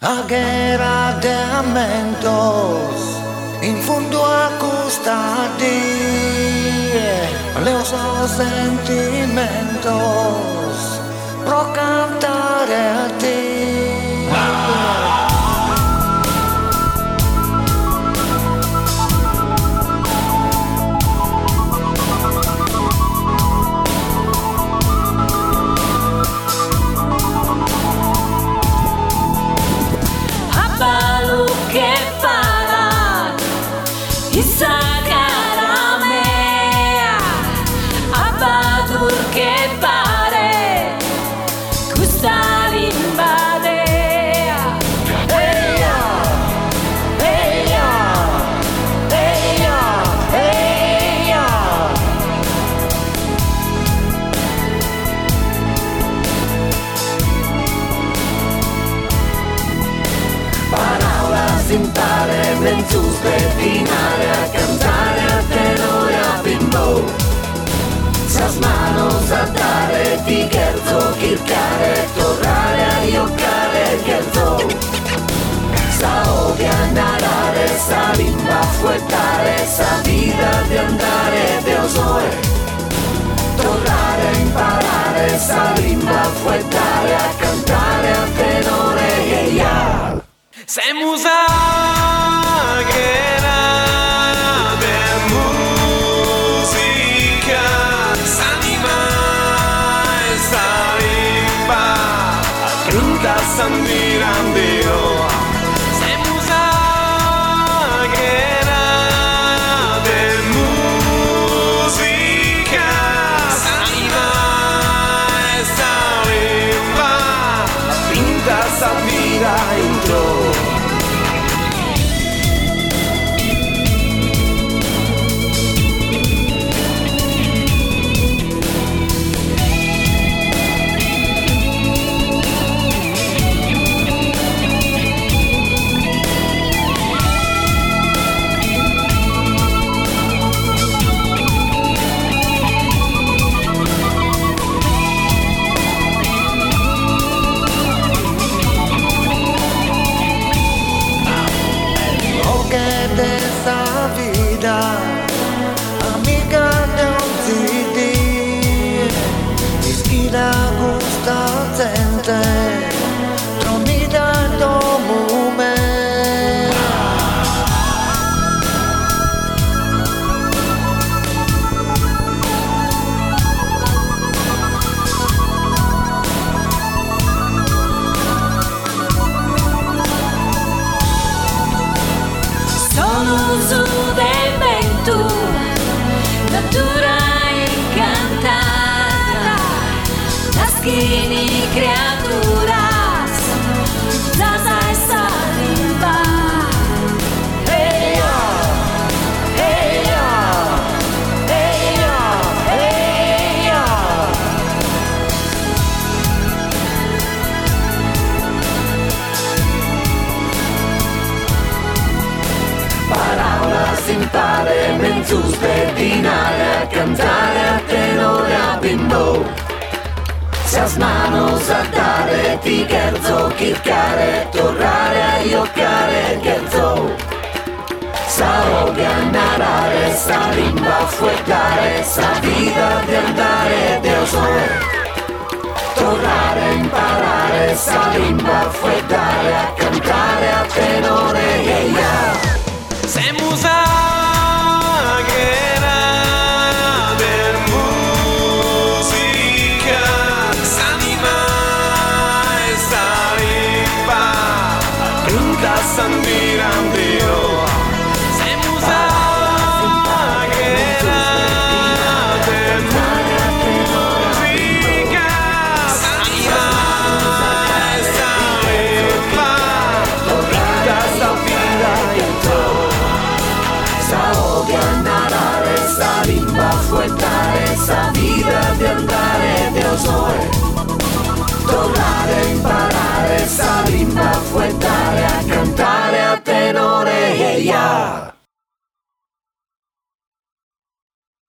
guerra de amentos in fondo a custadi los sentimentos pro cantare a te. Impare menzus pedinare a cantare a tenore a bimbo, sas manos a dare di scherzo, chircare, tornare a giocare scherzo, sa odia narrare, sa limba fuettare, sa vita di andare Deosoe, tornare a imparare, sa limba fuettare a cantare a tenore e ya. Sei musa che de musica, s'anima e s'alimba, canta s'andirandio. Sei musa che de musica, s'anima e s'alimba, pinta s'ammira intro. De esa vida, amiga non si di, ischida gusta gente, tronida domume. Natura encantada, las skinny criaturas, Zaza e Salimba. Hey yo, hey yo, hey yo, hey yo. Parola impare menzus pedinare a cantare a tenore a bimbo, sas manos a dare di scherzo, chircare, tornare a giocare scherzo, sa odia narrare, sa limba fuettare, sa vita di andare Deosoe, tornare a imparare, sa limba fuettare a cantare a tenore e ya. Sei musa che de musica, s'anima e s'alimba, canta s'andirandio. Sei musa che de musica, s'anima e s'alimba, canta s'andirandio. Sa limba fuettare, sa vita di andare Deosoe, tornare a imparare, sa limba